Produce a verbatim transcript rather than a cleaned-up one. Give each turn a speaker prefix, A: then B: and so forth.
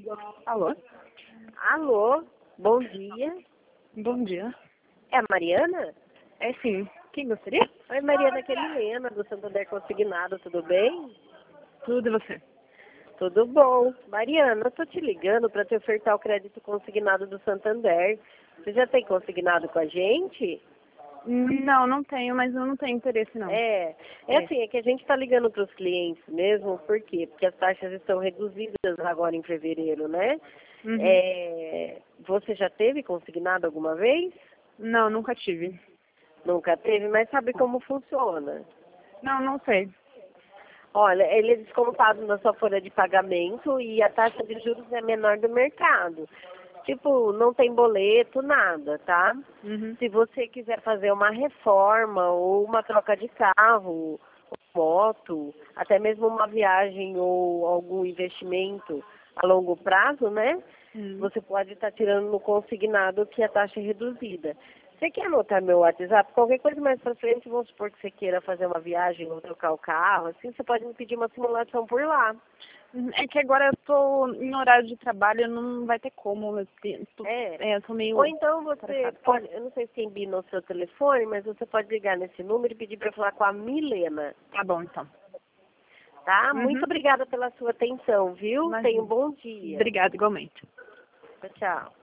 A: Alô?
B: Alô, bom dia.
A: Bom dia.
B: É a Mariana?
A: É sim. Quem gostaria?
B: Oi, Mariana, aqui é a Milena, do Santander Consignado, tudo bem?
A: Tudo e você?
B: Tudo bom. Mariana, eu tô te ligando para te ofertar o crédito consignado do Santander. Você já tem consignado com a gente?
A: Não, não tenho, mas eu não tenho interesse não.
B: É, é
A: É.
B: assim, é que a gente está ligando para os clientes mesmo, por quê? Porque as taxas estão reduzidas agora em fevereiro, né?
A: Uhum.
B: É, você já teve consignado alguma vez?
A: Não, nunca tive.
B: Nunca teve, mas sabe como funciona?
A: Não, não sei.
B: Olha, ele é descontado na sua folha de pagamento e a taxa de juros é menor do mercado. Tipo, não tem boleto, nada, tá?
A: Uhum.
B: Se você quiser fazer uma reforma ou uma troca de carro, moto, até mesmo uma viagem ou algum investimento a longo prazo, né?
A: Uhum.
B: Você pode estar tirando no consignado que a taxa é reduzida. Você quer anotar meu WhatsApp? Qualquer coisa mais pra frente, vamos supor que você queira fazer uma viagem ou trocar o carro, assim, você pode me pedir uma simulação por lá.
A: É que agora eu tô em horário de trabalho, não vai ter como. Eu te- tô,
B: É.
A: é, eu tô meio...
B: Ou então você
A: atarefada.
B: pode, eu não sei se tem B I no seu telefone, mas você pode ligar nesse número e pedir para falar com a Milena,
A: Tá bom, então.
B: tá? Muito
A: Uhum.
B: obrigada pela sua atenção, viu? Tenha um
A: Imagina.
B: bom dia.
A: Obrigada, igualmente.
B: Tchau, tchau.